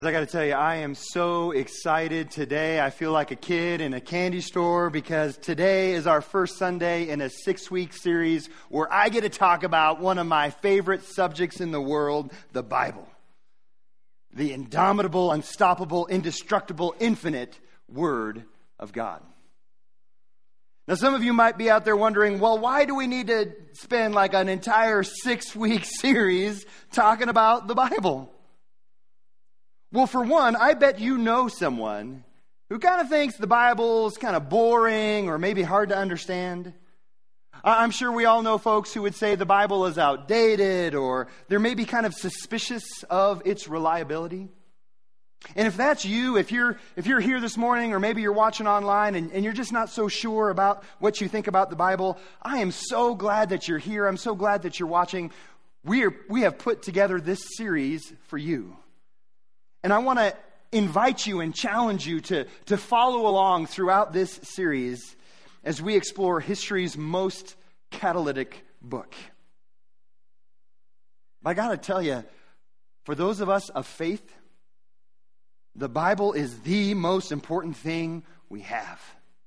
I got to tell you, I am so excited today. I feel like a kid in a candy store because today is our first Sunday in a 6-week series where I get to talk about one of my favorite subjects in the world, the Bible. The indomitable, unstoppable, indestructible, infinite Word of God. Now, some of you might be out there wondering, well, why do we need to spend like an entire 6-week series talking about the Bible? Well, for one, I bet you know someone who kind of thinks the Bible is kind of boring or maybe hard to understand. I'm sure we all know folks who would say the Bible is outdated or they're maybe kind of suspicious of its reliability. And if that's you, if you're here this morning or maybe you're watching online and you're just not so sure about what you think about the Bible, I am so glad that you're here. I'm so glad that you're watching. We have put together this series for you. And I want to invite you and challenge you to follow along throughout this series as we explore history's most catalytic book. But I got to tell you, for those of us of faith, the Bible is the most important thing we have.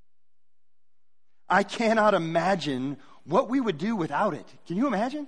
I cannot imagine what we would do without it. Can you imagine?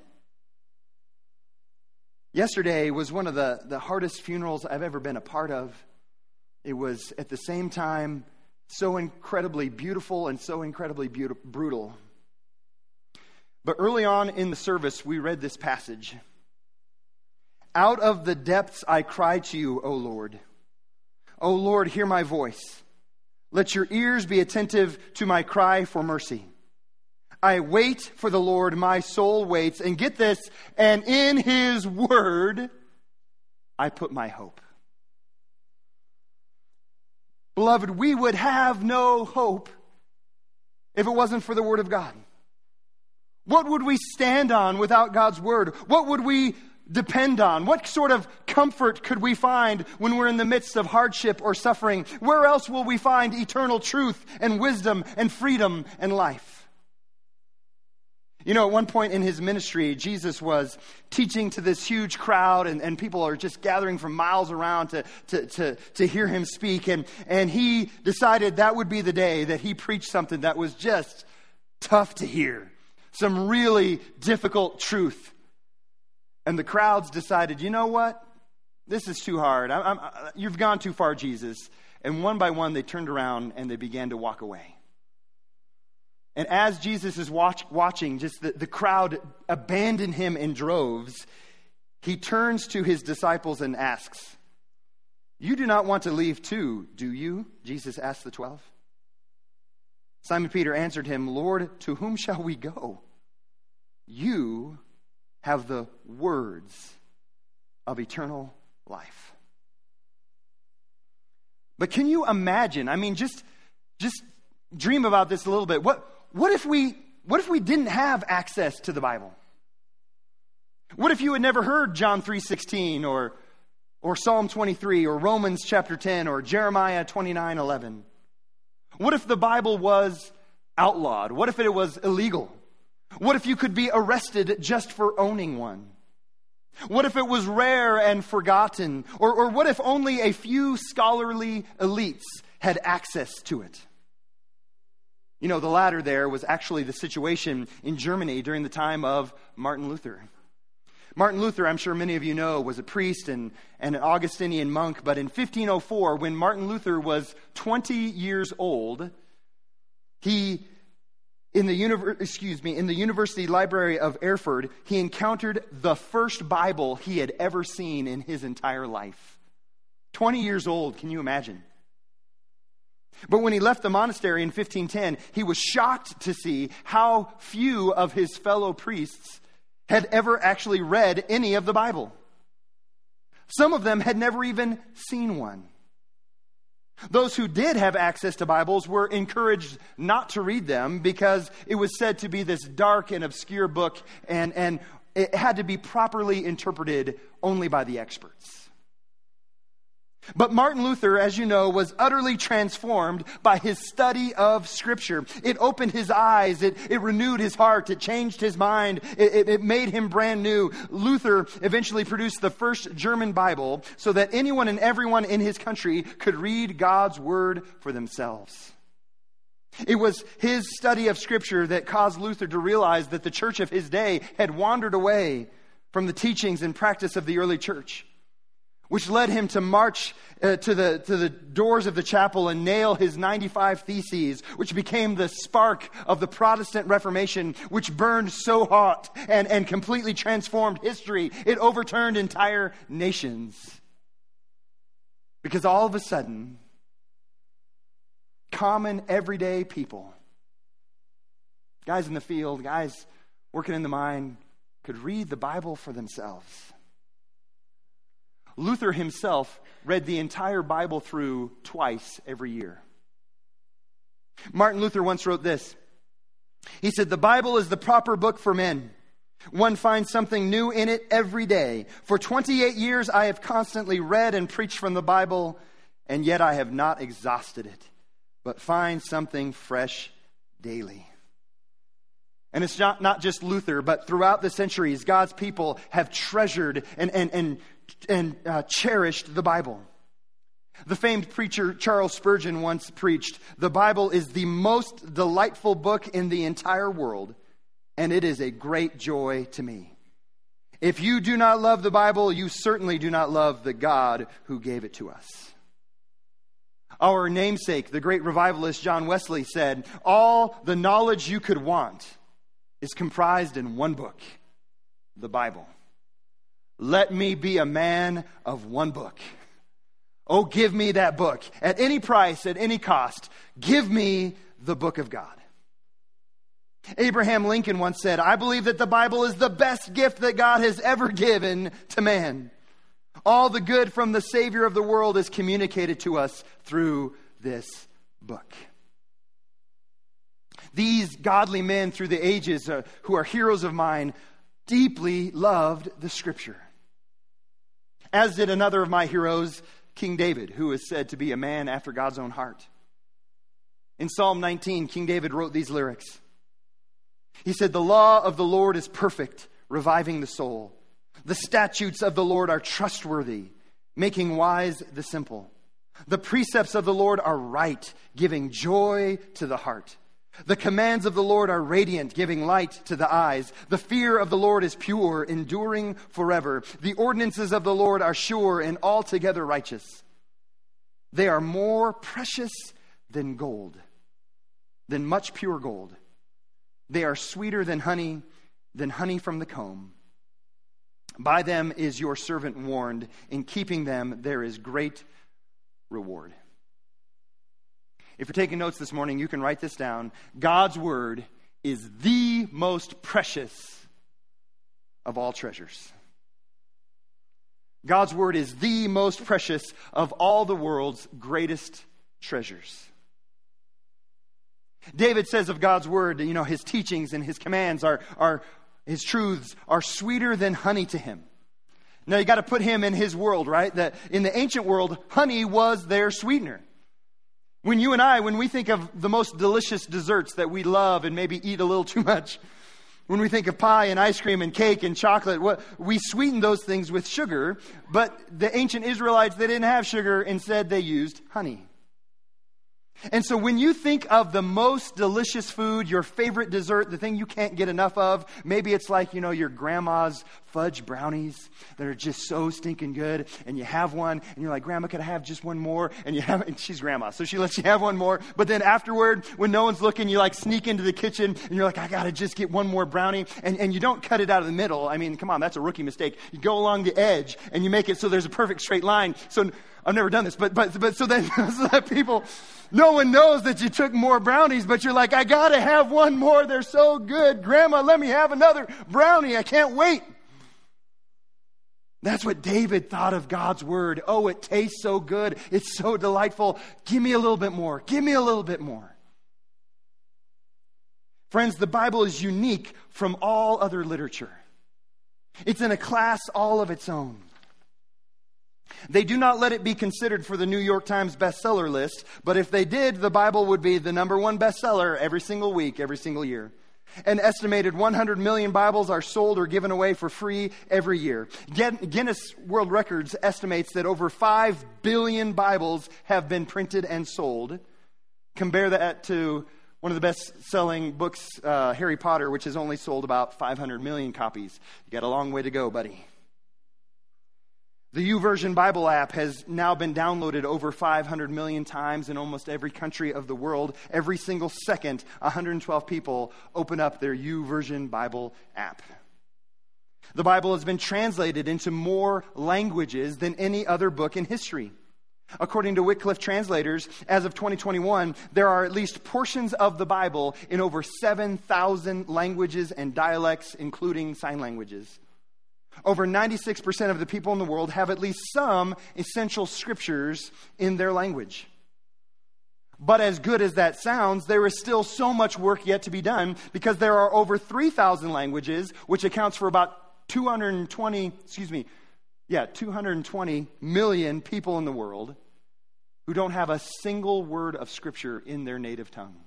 Yesterday was one of the hardest funerals I've ever been a part of. It was at the same time so incredibly beautiful and so incredibly brutal. But early on in the service, we read this passage. Out of the depths I cry to you, O Lord. O Lord, hear my voice. Let your ears be attentive to my cry for mercy. I wait for the Lord, my soul waits. And get this, and in His word, I put my hope. Beloved, we would have no hope if it wasn't for the Word of God. What would we stand on without God's Word? What would we depend on? What sort of comfort could we find when we're in the midst of hardship or suffering? Where else will we find eternal truth and wisdom and freedom and life? You know, at one point in His ministry, Jesus was teaching to this huge crowd and people are just gathering from miles around to hear Him speak. And He decided that would be the day that He preached something that was just tough to hear. Some really difficult truth. And the crowds decided, you know what? This is too hard. You've gone too far, Jesus. And one by one, they turned around and they began to walk away. And as Jesus is watching, just the crowd abandon Him in droves, He turns to His disciples and asks, you do not want to leave too, do you? Jesus asked the 12. Simon Peter answered Him, Lord, to whom shall we go? You have the words of eternal life. But can you imagine? I mean, just dream about this a little bit. What if we didn't have access to the Bible? What if you had never heard John 3:16 or Psalm 23 or Romans chapter 10 or Jeremiah 29:11? What if the Bible was outlawed? What if it was illegal? What if you could be arrested just for owning one? What if it was rare and forgotten? Or what if only a few scholarly elites had access to it? You know, the latter there was actually the situation in Germany during the time of Martin Luther. Martin Luther, I'm sure many of you know, was a priest and an Augustinian monk. But in 1504, when Martin Luther was 20 years old, in the University Library of Erfurt, he encountered the first Bible he had ever seen in his entire life. 20 years old, can you imagine? But when he left the monastery in 1510, he was shocked to see how few of his fellow priests had ever actually read any of the Bible. Some of them had never even seen one. Those who did have access to Bibles were encouraged not to read them because it was said to be this dark and obscure book and it had to be properly interpreted only by the experts. But Martin Luther, as you know, was utterly transformed by his study of Scripture. It opened his eyes. It renewed his heart. It changed his mind. It made him brand new. Luther eventually produced the first German Bible so that anyone and everyone in his country could read God's Word for themselves. It was his study of Scripture that caused Luther to realize that the church of his day had wandered away from the teachings and practice of the early church, which led him to march to the doors of the chapel and nail his 95 Theses, which became the spark of the Protestant Reformation, which burned so hot and completely transformed history. It overturned entire nations. Because all of a sudden, common, everyday people, guys in the field, guys working in the mine, could read the Bible for themselves. Luther himself read the entire Bible through twice every year. Martin Luther once wrote this. He said, "The Bible is the proper book for men. One finds something new in it every day. For 28 years I have constantly read and preached from the Bible, and yet I have not exhausted it, but find something fresh daily." And it's not just Luther, but throughout the centuries, God's people have treasured and cherished the Bible. The famed preacher Charles Spurgeon once preached, "The Bible is the most delightful book in the entire world, and it is a great joy to me. If you do not love the Bible, you certainly do not love the God who gave it to us." Our namesake, the great revivalist John Wesley, said, "All the knowledge you could want is comprised in one book, the Bible. Let me be a man of one book. Oh, give me that book. At any price, at any cost, give me the book of God." Abraham Lincoln once said, "I believe that the Bible is the best gift that God has ever given to man. All the good from the Savior of the world is communicated to us through this book." These godly men through the ages who are heroes of mine deeply loved the Scripture. As did another of my heroes, King David, who is said to be a man after God's own heart. In Psalm 19, King David wrote these lyrics. He said, "The law of the Lord is perfect, reviving the soul. The statutes of the Lord are trustworthy, making wise the simple. The precepts of the Lord are right, giving joy to the heart. The commands of the Lord are radiant, giving light to the eyes. The fear of the Lord is pure, enduring forever. The ordinances of the Lord are sure and altogether righteous. They are more precious than gold, than much pure gold. They are sweeter than honey from the comb. By them is your servant warned. In keeping them, there is great reward." If you're taking notes this morning, you can write this down. God's Word is the most precious of all treasures. God's Word is the most precious of all the world's greatest treasures. David says of God's Word, his teachings and his commands his truths are sweeter than honey to him. Now you got to put him in his world, right? That in the ancient world, honey was their sweetener. When we think of the most delicious desserts that we love and maybe eat a little too much, when we think of pie and ice cream and cake and chocolate, we sweeten those things with sugar, but the ancient Israelites, they didn't have sugar. Instead, they used honey. And so when you think of the most delicious food, your favorite dessert, the thing you can't get enough of, maybe it's like, your grandma's fudge brownies that are just so stinking good, and you have one, and you're like, "Grandma, could I have just one more?" And she's grandma, so she lets you have one more. But then afterward, when no one's looking, you sneak into the kitchen, and you're like, "I gotta just get one more brownie," and you don't cut it out of the middle. I mean, come on, that's a rookie mistake. You go along the edge, and you make it so there's a perfect straight line. So I've never done this, but so that people, no one knows that you took more brownies, but you're like, "I gotta have one more. They're so good. Grandma, let me have another brownie. I can't wait." That's what David thought of God's Word. Oh, it tastes so good. It's so delightful. Give me a little bit more. Give me a little bit more. Friends, the Bible is unique from all other literature. It's in a class all of its own. They do not let it be considered for the New York Times bestseller list, but if they did, the Bible would be the number one bestseller every single week, every single year. An estimated 100 million Bibles are sold or given away for free every year. Guinness World Records estimates that over 5 billion Bibles have been printed and sold. Compare that to one of the best-selling books, Harry Potter, which has only sold about 500 million copies. You got a long way to go, buddy. The YouVersion Bible app has now been downloaded over 500 million times in almost every country of the world. Every single second, 112 people open up their YouVersion Bible app. The Bible has been translated into more languages than any other book in history. According to Wycliffe translators, as of 2021, there are at least portions of the Bible in over 7,000 languages and dialects, including sign languages. Over 96% of the people in the world have at least some essential scriptures in their language. But as good as that sounds, there is still so much work yet to be done because there are over 3,000 languages, which accounts for about 220 million people in the world who don't have a single word of scripture in their native tongue.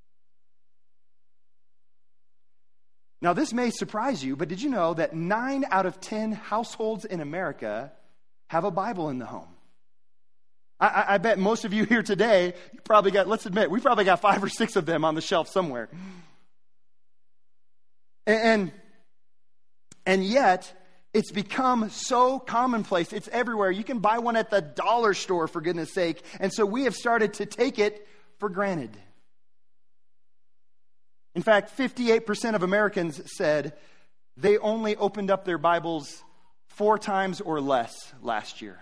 Now, this may surprise you, but did you know that 9 out of 10 households in America have a Bible in the home? I bet most of you here today, you probably got, let's admit, we probably got 5 or 6 of them on the shelf somewhere. And yet, it's become so commonplace. It's everywhere. You can buy one at the dollar store, for goodness sake. And so we have started to take it for granted. In fact, 58% of Americans said they only opened up their Bibles 4 times or less last year.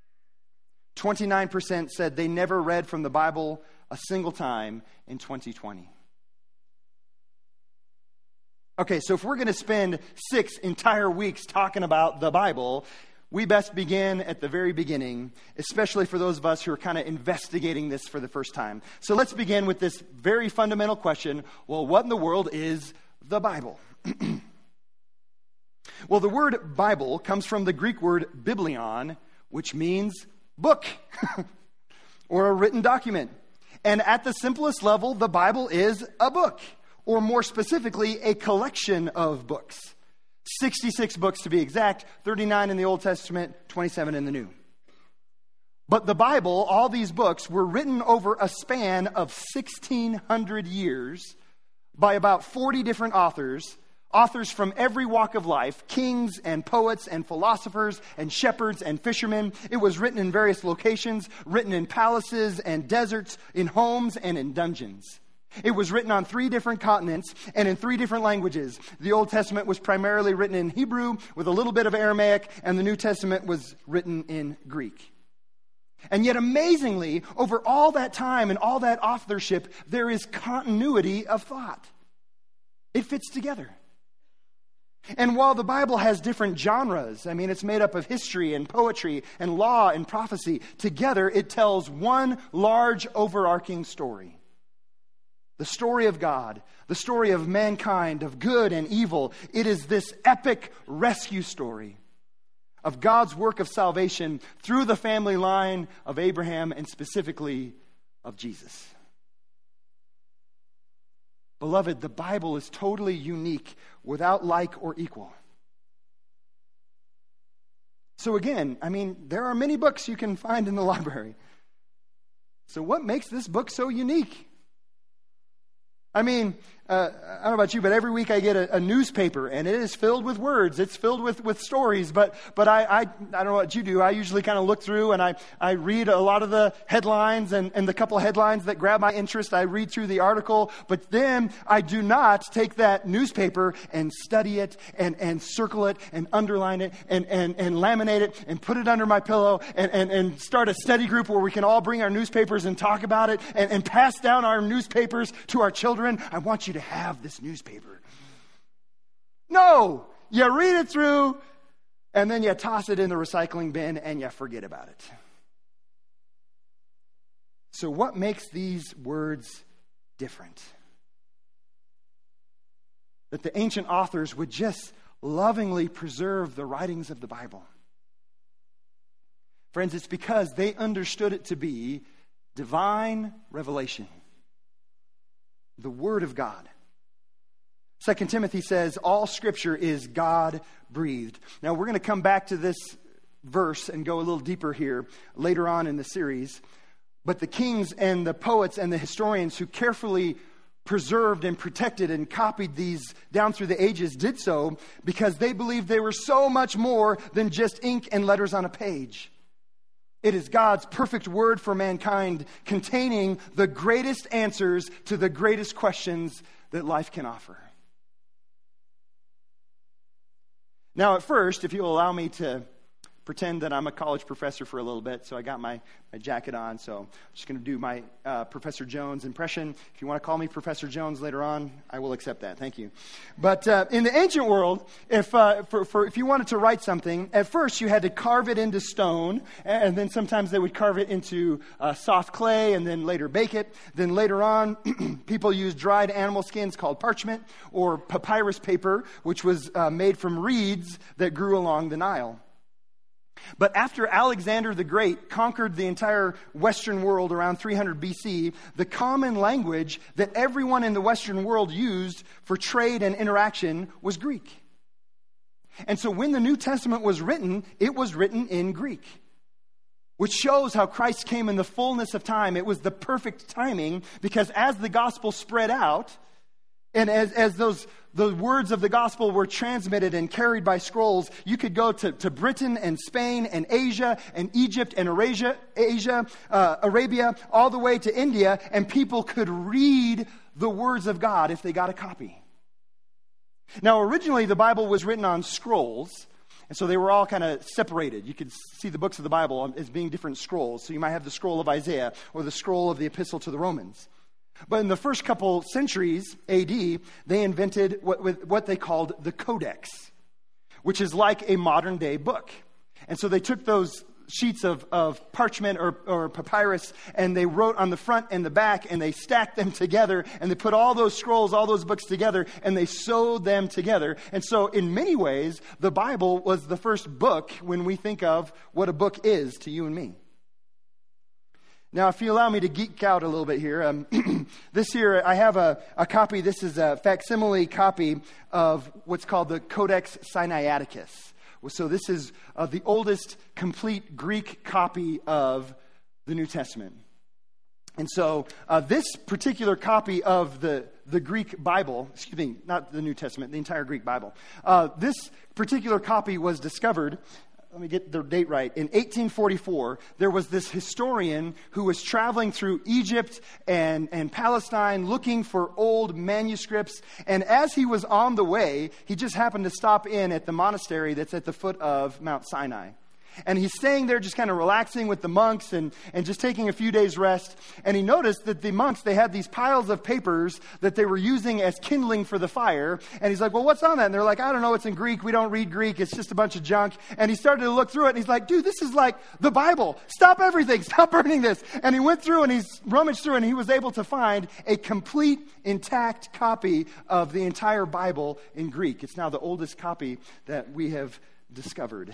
29% said they never read from the Bible a single time in 2020. Okay, so if we're going to spend 6 entire weeks talking about the Bible, we best begin at the very beginning, especially for those of us who are kind of investigating this for the first time. So let's begin with this very fundamental question. Well, what in the world is the Bible? Well, the word Bible comes from the Greek word biblion, which means book or a written document. And at the simplest level, the Bible is a book, or more specifically, a collection of books. 66 books to be exact, 39 in the Old Testament, 27 in the New. But the Bible, all these books, were written over a span of 1,600 years by about 40 different authors from every walk of life, kings and poets and philosophers and shepherds and fishermen. It was written in various locations, written in palaces and deserts, in homes and in dungeons. It was written on 3 different continents and in 3 different languages. The Old Testament was primarily written in Hebrew with a little bit of Aramaic, and the New Testament was written in Greek. And yet, amazingly, over all that time and all that authorship, there is continuity of thought. It fits together. And while the Bible has different genres, it's made up of history and poetry and law and prophecy, together it tells one large overarching story. The story of God, the story of mankind, of good and evil. It is this epic rescue story of God's work of salvation through the family line of Abraham and specifically of Jesus. Beloved, the Bible is totally unique, without like or equal. So again, there are many books you can find in the library. So what makes this book so unique? I don't know about you, but every week I get a newspaper, and it is filled with words. It's filled with stories, but I don't know what you do. I usually kind of look through, and I read a lot of the headlines, and the couple of headlines that grab my interest, I read through the article, but then I do not take that newspaper and study it, and circle it, and underline it, and laminate it, and put it under my pillow, and start a study group where we can all bring our newspapers and talk about it, and pass down our newspapers to our children. I want you to have this newspaper. No, you read it through and then you toss it in the recycling bin and you forget about it. So what makes these words different? That the ancient authors would just lovingly preserve the writings of the Bible. Friends, it's because they understood it to be divine revelation. The Word of God. 2 Timothy says, all Scripture is God-breathed. Now, we're going to come back to this verse and go a little deeper here later on in the series. But the kings and the poets and the historians who carefully preserved and protected and copied these down through the ages did so because they believed they were so much more than just ink and letters on a page. It is God's perfect word for mankind, containing the greatest answers to the greatest questions that life can offer. Now, at first, if you'll allow me to pretend that I'm a college professor for a little bit, so I got my jacket on, so I'm just going to do my Professor Jones impression. If you want to call me Professor Jones later on, I will accept that. Thank you. But in the ancient world, if you wanted to write something, at first you had to carve it into stone, and then sometimes they would carve it into soft clay, and then later bake it. Then later on, people used dried animal skins called parchment, or papyrus paper, which was made from reeds that grew along the Nile. But after Alexander the Great conquered the entire Western world around 300 BC, the common language that everyone in the Western world used for trade and interaction was Greek. And so when the New Testament was written, it was written in Greek, which shows how Christ came in the fullness of time. It was the perfect timing, because as the gospel spread out, and as the words of the gospel were transmitted and carried by scrolls, you could go to Britain and Spain and Asia and Egypt and Arabia, all the way to India, and people could read the words of God if they got a copy. Now, originally the Bible was written on scrolls, and so they were all kind of separated. You could see the books of the Bible as being different scrolls. So you might have the scroll of Isaiah or the scroll of the Epistle to the Romans. But in the first couple centuries AD, they invented what they called the Codex, which is like a modern day book. And so they took those sheets of parchment or papyrus, and they wrote on the front and the back, and they stacked them together, and they put all those scrolls, all those books together, and they sewed them together. And so in many ways, the Bible was the first book when we think of what a book is to you and me. Now, if you allow me to geek out a little bit here, this here, I have a copy. This is a facsimile copy of what's called the Codex Sinaiticus. So this is the oldest complete Greek copy of the New Testament. And so this particular copy of the Greek Bible, excuse me, not the New Testament, the entire Greek Bible, this particular copy was discovered, let me get the date right, in 1844. There was this historian who was traveling through Egypt and Palestine looking for old manuscripts. And as he was on the way, he just happened to stop in at the monastery that's at the foot of Mount Sinai. And he's staying there just kind of relaxing with the monks and just taking a few days rest. And he noticed that the monks, they had these piles of papers that they were using as kindling for the fire. And he's like, well, what's on that? And they're like, I don't know, it's in Greek. We don't read Greek. It's just a bunch of junk. And he started to look through it, and he's like, dude, this is like the Bible. Stop everything. Stop burning this. And he went through and he's rummaged through, and he was able to find a complete, intact copy of the entire Bible in Greek. It's now the oldest copy that we have discovered.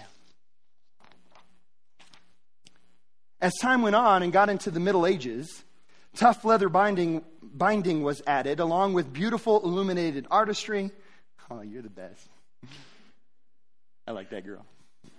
As time went on and got into the Middle Ages, tough leather binding was added, along with beautiful illuminated artistry. Oh, you're the best. I like that girl.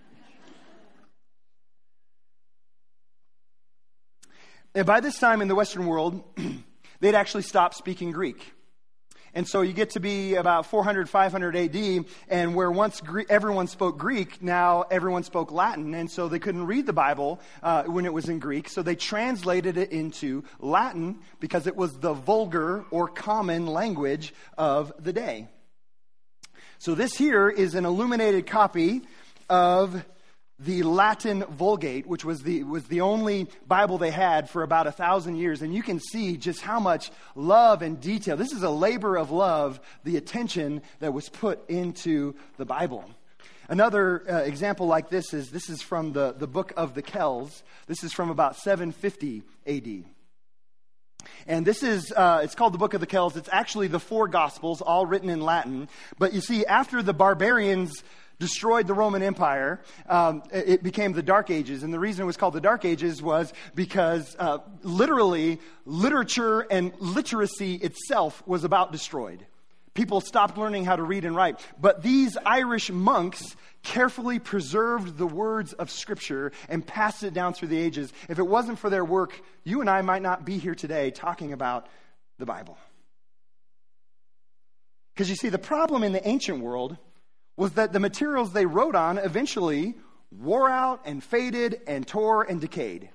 And by this time in the Western world, they'd actually stopped speaking Greek. And so you get to be about 400, 500 AD, and where once everyone spoke Greek, now everyone spoke Latin. And so they couldn't read the Bible when it was in Greek, so they translated it into Latin because it was the vulgar or common language of the day. So this here is an illuminated copy of the Latin Vulgate, which was the only Bible they had for about 1,000 years. And you can see just how much love and detail. This is a labor of love, the attention that was put into the Bible. Another example like this is from the book of the Kells. This is from about 750 AD. And this is, it's called the Book of the Kells. It's actually the 4 Gospels, all written in Latin. But you see, after the barbarians destroyed the Roman Empire. It became the Dark Ages. And the reason it was called the Dark Ages was because literally literature and literacy itself was about destroyed. People stopped learning how to read and write. But these Irish monks carefully preserved the words of Scripture and passed it down through the ages. If it wasn't for their work, you and I might not be here today talking about the Bible. Because you see, the problem in the ancient world was that the materials they wrote on eventually wore out and faded and tore and decayed.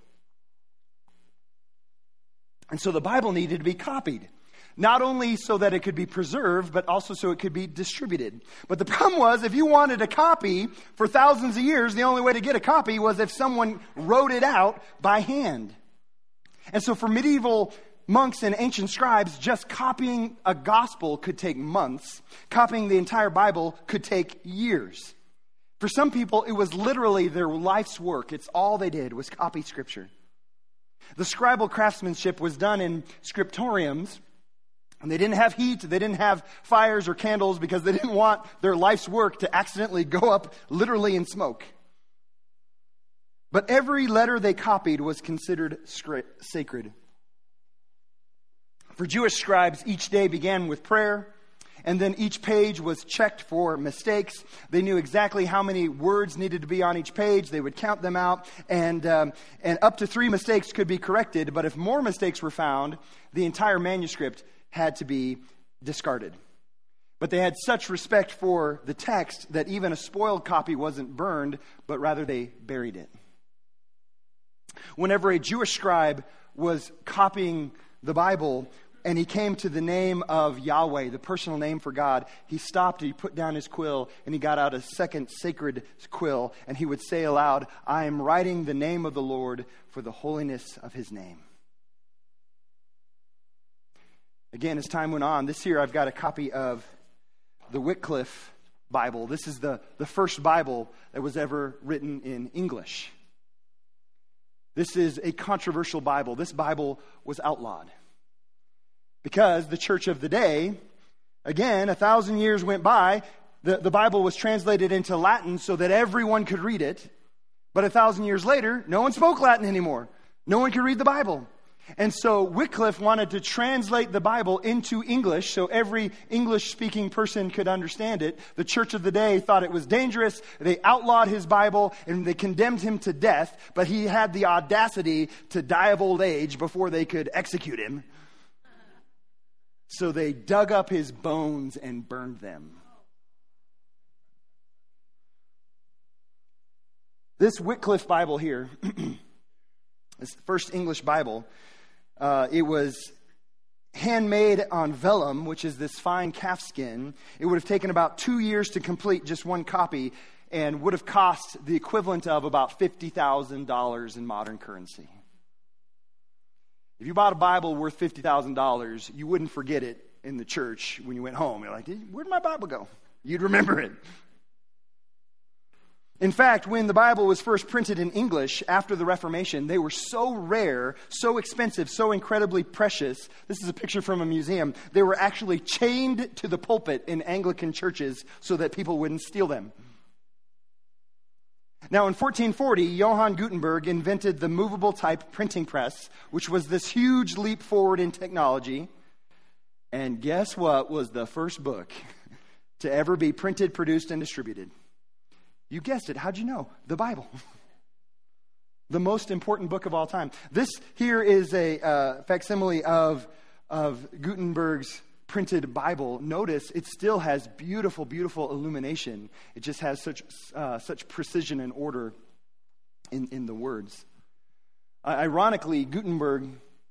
And so the Bible needed to be copied. Not only so that it could be preserved, but also so it could be distributed. But the problem was, if you wanted a copy for thousands of years, the only way to get a copy was if someone wrote it out by hand. And so for medieval monks and ancient scribes, just copying a gospel could take months. Copying the entire Bible could take years. For some people, it was literally their life's work. It's all they did was copy Scripture. The scribal craftsmanship was done in scriptoriums. And they didn't have heat, they didn't have fires or candles because they didn't want their life's work to accidentally go up literally in smoke. But every letter they copied was considered sacred. For Jewish scribes, each day began with prayer, and then each page was checked for mistakes. They knew exactly how many words needed to be on each page. They would count them out, and up to 3 mistakes could be corrected. But if more mistakes were found, the entire manuscript had to be discarded. But they had such respect for the text that even a spoiled copy wasn't burned, but rather they buried it. Whenever a Jewish scribe was copying the Bible and he came to the name of Yahweh, the personal name for God, he stopped, he put down his quill, and he got out a second sacred quill, and he would say aloud, "I am writing the name of the Lord for the holiness of his name." Again, as time went on, this year I've got a copy of the Wycliffe Bible. This is the first Bible that was ever written in English. This is a controversial Bible. This Bible was outlawed because the church of the day, again, 1,000 years went by, the Bible was translated into Latin so that everyone could read it. But 1,000 years later, no one spoke Latin anymore. No one could read the Bible. And so Wycliffe wanted to translate the Bible into English so every English-speaking person could understand it. The church of the day thought it was dangerous. They outlawed his Bible and they condemned him to death, but he had the audacity to die of old age before they could execute him. So they dug up his bones and burned them. This Wycliffe Bible here, it's the first English Bible. It was handmade on vellum, which is this fine calf skin. It would have taken about 2 years to complete just one copy and would have cost the equivalent of about $50,000 in modern currency. If you bought a Bible worth $50,000, you wouldn't forget it in the church when you went home. You're like, where'd my Bible go? You'd remember it. In fact, when the Bible was first printed in English after the Reformation, they were so rare, so expensive, so incredibly precious. This is a picture from a museum. They were actually chained to the pulpit in Anglican churches so that people wouldn't steal them. Now, in 1440, Johann Gutenberg invented the movable type printing press, which was this huge leap forward in technology. And guess what was the first book to ever be printed, produced, and distributed? You guessed it. How'd you know? The Bible. The most important book of all time. This here is a facsimile of Gutenberg's printed Bible. Notice it still has beautiful, beautiful illumination. It just has such precision and order in the words. Ironically, Gutenberg,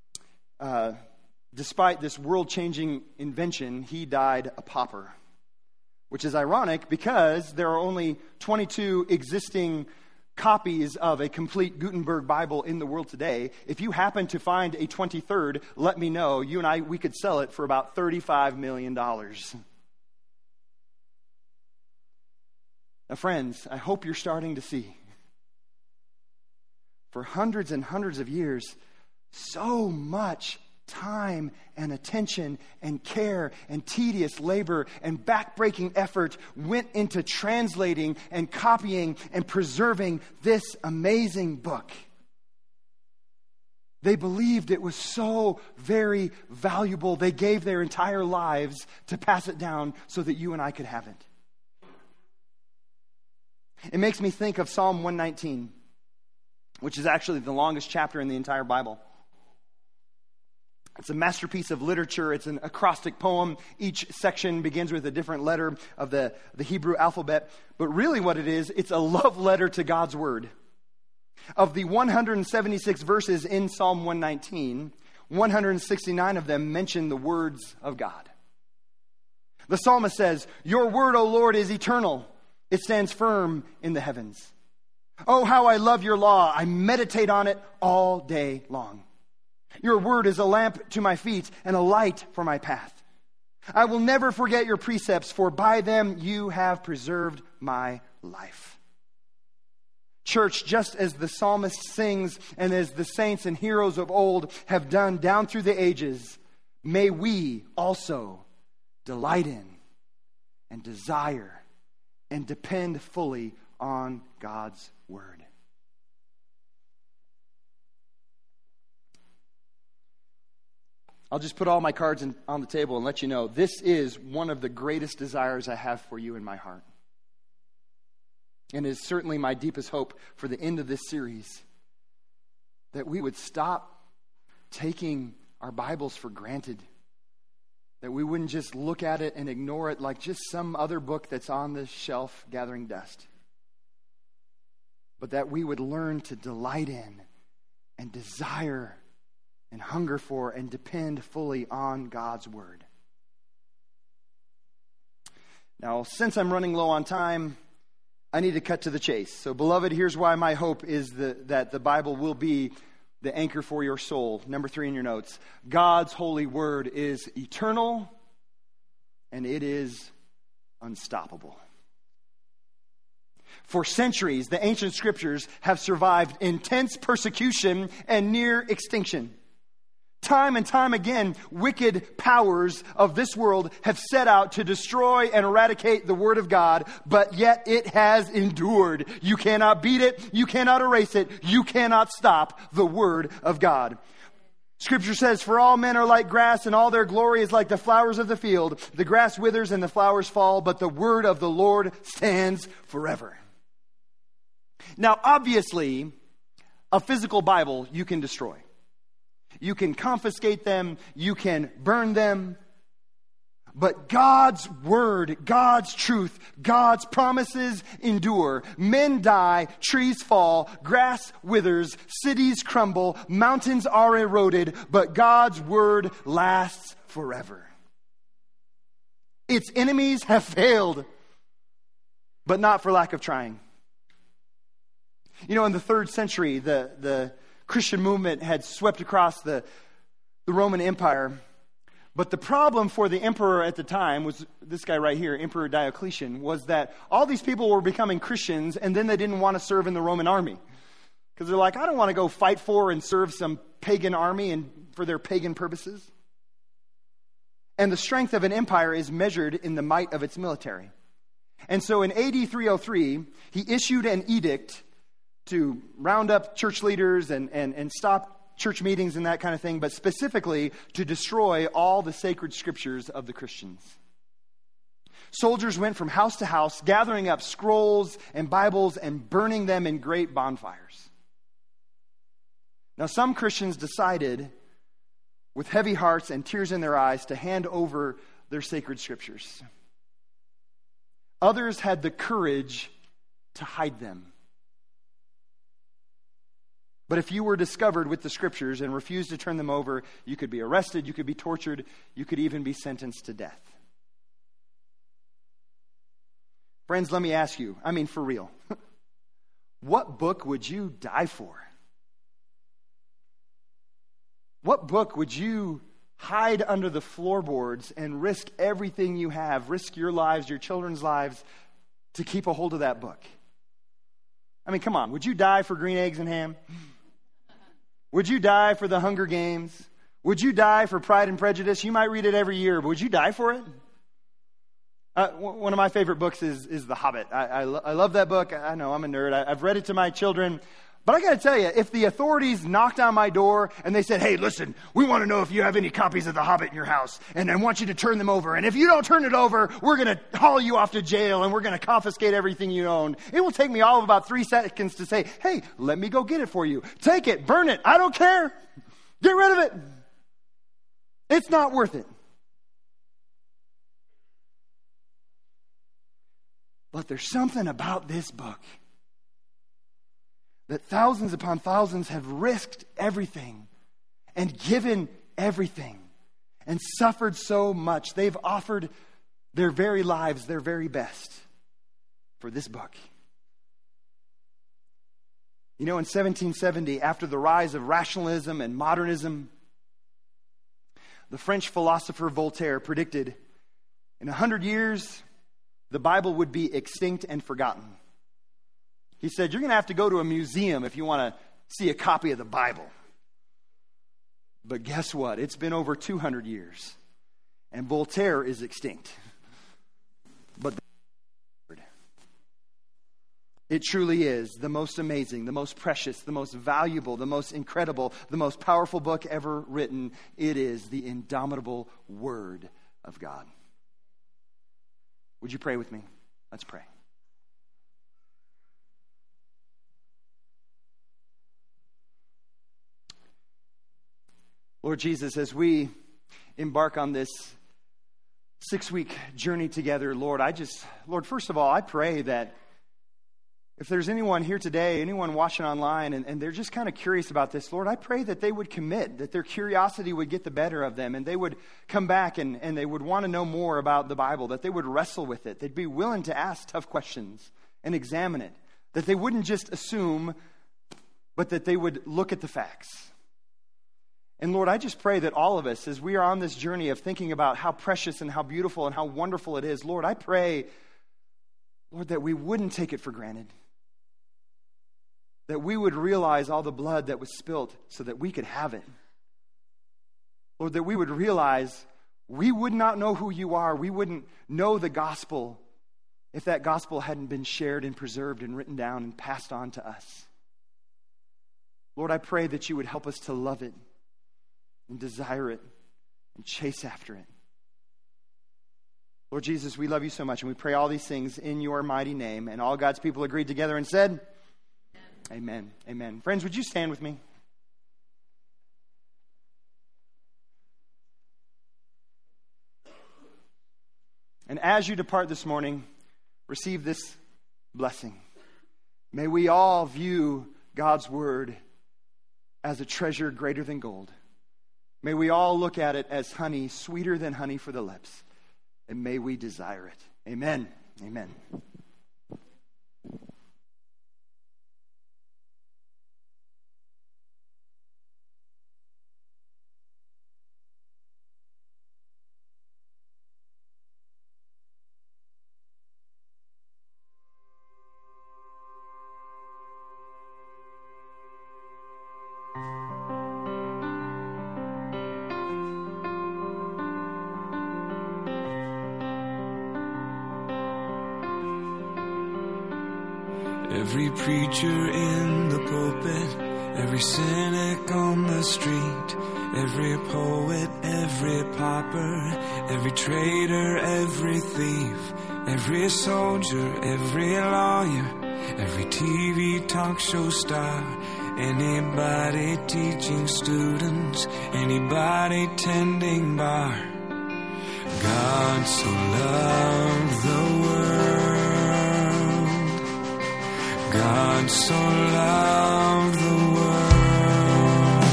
despite this world-changing invention, he died a pauper. Which is ironic because there are only 22 existing copies of a complete Gutenberg Bible in the world today. If you happen to find a 23rd, let me know. You and we could sell it for about $35 million. Now, friends, I hope you're starting to see. For hundreds and hundreds of years, so much time and attention and care and tedious labor and backbreaking effort went into translating and copying and preserving this amazing book. They believed it was so very valuable. They gave their entire lives to pass it down so that you and I could have it. It makes me think of Psalm 119, which is actually the longest chapter in the entire Bible. It's a masterpiece of literature. It's an acrostic poem. Each section begins with a different letter of the Hebrew alphabet. But really what it is, it's a love letter to God's Word. Of the 176 verses in Psalm 119, 169 of them mention the words of God. The psalmist says, "Your word, O Lord, is eternal. It stands firm in the heavens. Oh, how I love your law. I meditate on it all day long. Your word is a lamp to my feet and a light for my path. I will never forget your precepts, for by them you have preserved my life." Church, just as the psalmist sings and as the saints and heroes of old have done down through the ages, may we also delight in and desire and depend fully on God's Word. I'll just put all my cards on the table and let you know, this is one of the greatest desires I have for you in my heart. And is certainly my deepest hope for the end of this series, that we would stop taking our Bibles for granted. That we wouldn't just look at it and ignore it like just some other book that's on the shelf gathering dust. But that we would learn to delight in and desire and hunger for and depend fully on God's Word. Now, since I'm running low on time, I need to cut to the chase. So, beloved, here's why my hope is that the Bible will be the anchor for your soul. Number 3 in your notes. God's holy word is eternal and it is unstoppable. For centuries, the ancient scriptures have survived intense persecution and near extinction. Time and time again, wicked powers of this world have set out to destroy and eradicate the Word of God, but yet it has endured. You cannot beat it. You cannot erase it. You cannot stop the Word of God. Scripture says, "For all men are like grass, and all their glory is like the flowers of the field. The grass withers and the flowers fall, but the Word of the Lord stands forever." Now, obviously, a physical Bible you can destroy. You can confiscate them. You can burn them. But God's word, God's truth, God's promises endure. Men die, trees fall, grass withers, cities crumble, mountains are eroded, but God's word lasts forever. Its enemies have failed, but not for lack of trying. You know, in the 3rd century, the Christian movement had swept across the Roman Empire. But the problem for the emperor at the time was this guy right here, Emperor Diocletian, was that all these people were becoming Christians and then they didn't want to serve in the Roman army. Because they're like, I don't want to go fight for and serve some pagan army and for their pagan purposes. And the strength of an empire is measured in the might of its military. And so in AD 303, he issued an edict to round up church leaders and stop church meetings and that kind of thing, but specifically to destroy all the sacred scriptures of the Christians. Soldiers went from house to house, gathering up scrolls and Bibles and burning them in great bonfires. Now, some Christians decided, with heavy hearts and tears in their eyes, to hand over their sacred scriptures. Others had the courage to hide them. But if you were discovered with the scriptures and refused to turn them over, you could be arrested, you could be tortured, you could even be sentenced to death. Friends, let me ask you, I mean for real, what book would you die for? What book would you hide under the floorboards and risk everything you have, risk your lives, your children's lives, to keep a hold of that book? I mean, come on, would you die for green eggs and ham? Would you die for the Hunger Games? Would you die for Pride and Prejudice? You might read it every year, but would you die for it? One of my favorite books is The Hobbit. I love that book. I know, I'm a nerd. I've read it to my children. But I got to tell you, if the authorities knocked on my door and they said, hey, listen, we want to know if you have any copies of The Hobbit in your house, and I want you to turn them over. And if you don't turn it over, we're going to haul you off to jail, and we're going to confiscate everything you own. It will take me all of about 3 seconds to say, hey, let me go get it for you. Take it, burn it. I don't care. Get rid of it. It's not worth it. But there's something about this book that thousands upon thousands have risked everything and given everything and suffered so much. They've offered their very lives, their very best for this book. You know, in 1770, after the rise of rationalism and modernism, the French philosopher Voltaire predicted in 100 years, the Bible would be extinct and forgotten. He said, you're going to have to go to a museum if you want to see a copy of the Bible. But guess what? It's been over 200 years, and Voltaire is extinct. But it truly is the most amazing, the most precious, the most valuable, the most incredible, the most powerful book ever written. It is the indomitable Word of God. Would you pray with me? Let's pray. Lord Jesus, as we embark on this 6-week journey together, Lord, first of all, I pray that if there's anyone here today, anyone watching online, and they're just kind of curious about this, Lord, I pray that they would commit, that their curiosity would get the better of them, and they would come back and they would want to know more about the Bible, that they would wrestle with it, they'd be willing to ask tough questions and examine it, that they wouldn't just assume, but that they would look at the facts. And Lord, I just pray that all of us, as we are on this journey of thinking about how precious and how beautiful and how wonderful it is, Lord, I pray, Lord, that we wouldn't take it for granted. That we would realize all the blood that was spilt so that we could have it. Lord, that we would realize we would not know who you are. We wouldn't know the gospel if that gospel hadn't been shared and preserved and written down and passed on to us. Lord, I pray that you would help us to love it and desire it and chase after it. Lord Jesus, we love you so much, and we pray all these things in your mighty name. And all God's people agreed together and said, Amen. Amen. Friends, would you stand with me? And as you depart this morning, receive this blessing. May we all view God's word as a treasure greater than gold. May we all look at it as honey, sweeter than honey for the lips. And may we desire it. Amen. Amen. Every preacher in the pulpit, every cynic on the street, every poet, every pauper, every traitor, every thief, every soldier, every lawyer, every TV talk show star, anybody teaching students, anybody tending bar. God so loved the world. God so loved the world.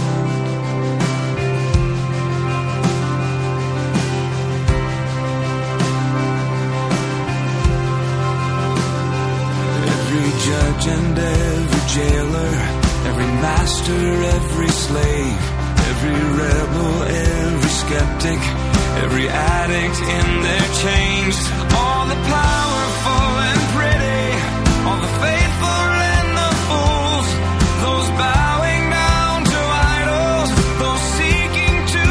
Every judge and every jailer, every master, every slave, every rebel, every skeptic, every addict in their chains, all the powerful and pretty, all the faithful and the fools, those bowing down to idols, those seeking to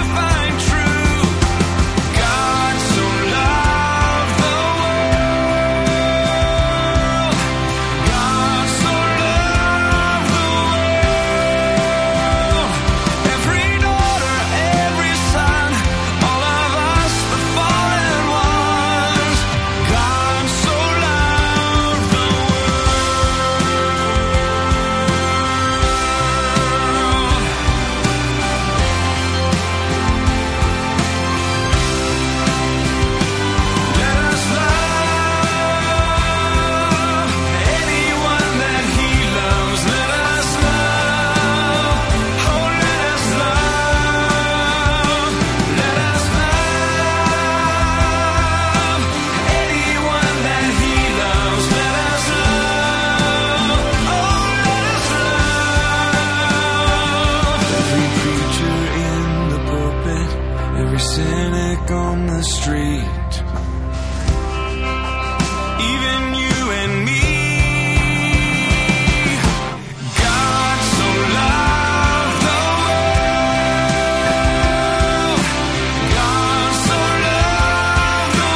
every cynic on the street. Even you and me. God so loved the world. God so loved the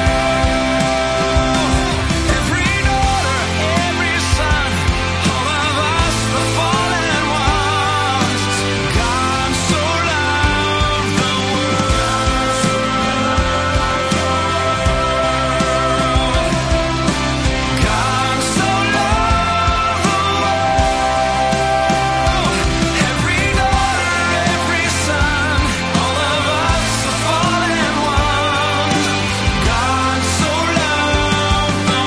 world. Every daughter, every son, all of us, the fallen ones. God so loved the God so loved the world. Every daughter, every son, all of us, the fallen ones. God so loved the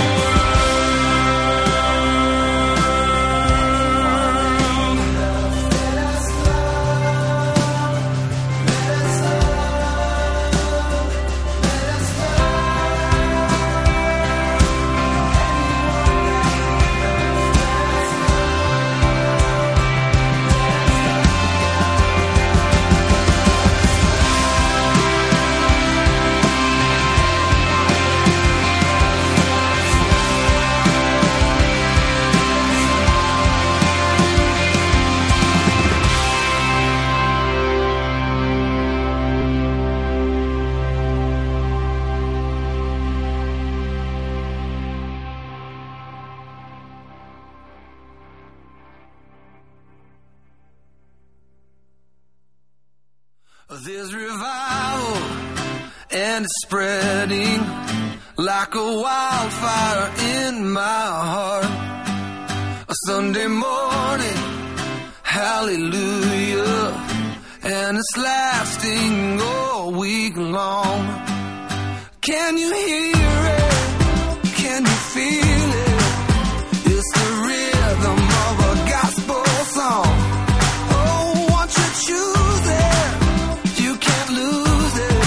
There's revival and it's spreading like a wildfire in my heart. A Sunday morning, hallelujah, and it's lasting all week long. Can you hear it? Can you feel it? It's the rhythm of a gospel song. Oh, once you choose it, you can't lose it.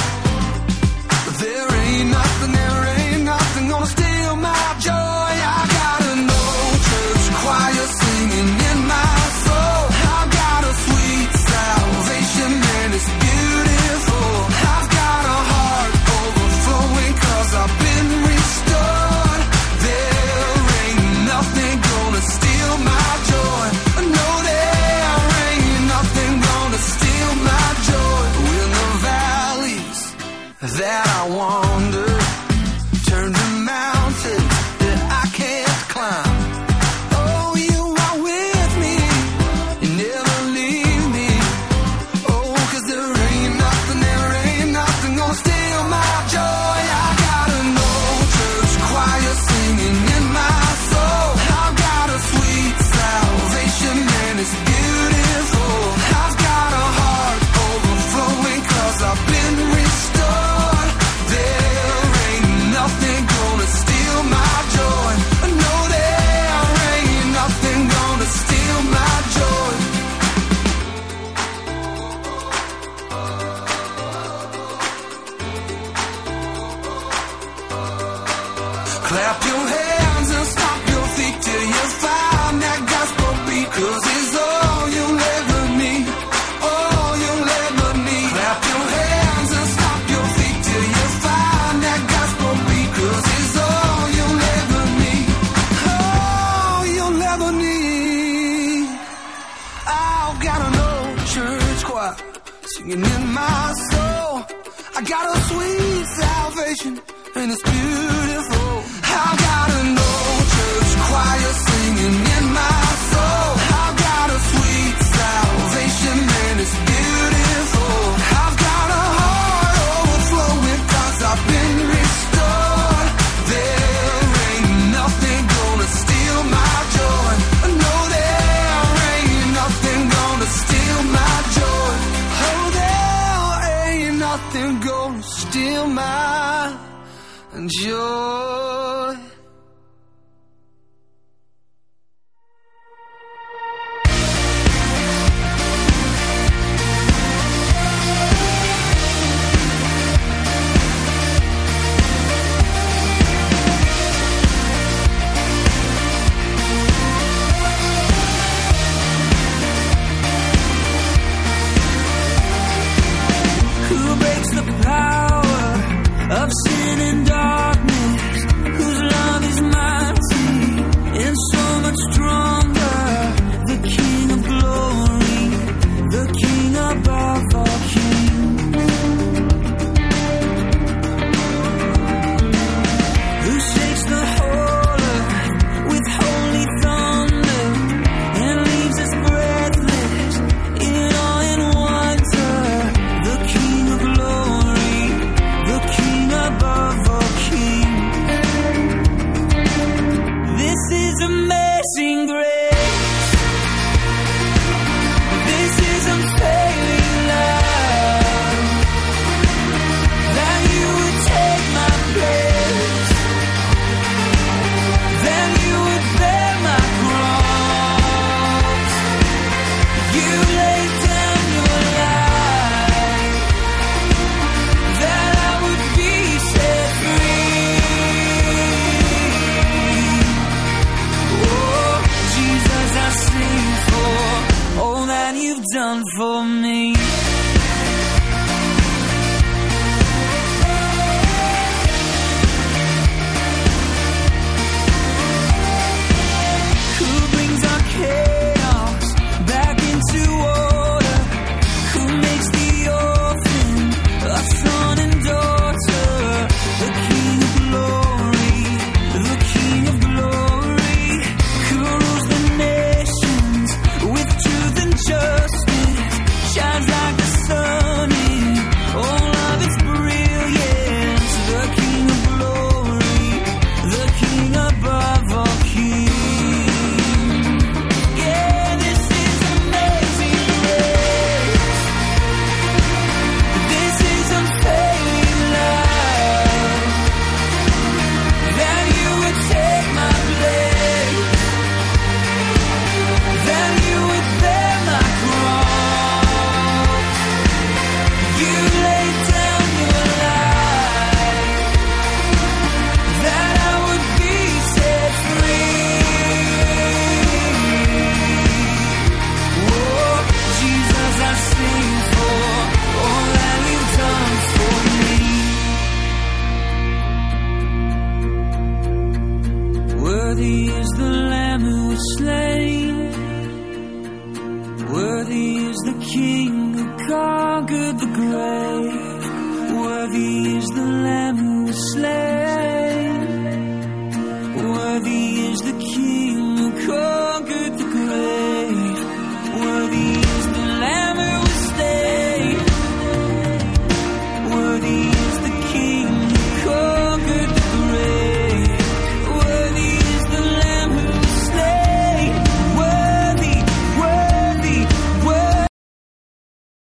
There ain't nothing gonna steal my joy. I got an old church choir singing in my soul. I've got a sweet salvation and it's beautiful. I've got a heart overflowing 'cause I've been restored. There ain't nothing gonna steal my joy. No, there ain't nothing gonna steal my joy. When the valleys that I wander turn to mountains that I can't climb. Oh, you are with me, you never leave me. Oh, 'cause there ain't nothing gonna steal my joy. I got an old church choir singing in my soul. I've got a sweet salvation and it's beautiful. I've got a heart overflowing 'cause I've been restored. There ain't nothing gonna steal my joy. No, there ain't nothing gonna steal my joy. Clap your hands and stomp your feet till you find that gospel beat. 'Cause it's all you'll ever need. All you'll ever need. Clap your hands and stomp your feet till you find that gospel beat. 'Cause it's all you'll ever need. All you'll ever need. I've got an old church choir singing in my soul. I got a sweet salvation and it's beautiful. I've got an old church choir singing in my soul. I've got a sweet salvation and it's beautiful. I've got a heart overflowing 'cause I've been restored. There ain't nothing gonna steal my joy. No, there ain't nothing gonna steal my joy. Oh, there ain't nothing gonna steal my joy. Who breaks the King who conquered the grave. Worthy is the Lamb who was slain. Worthy is the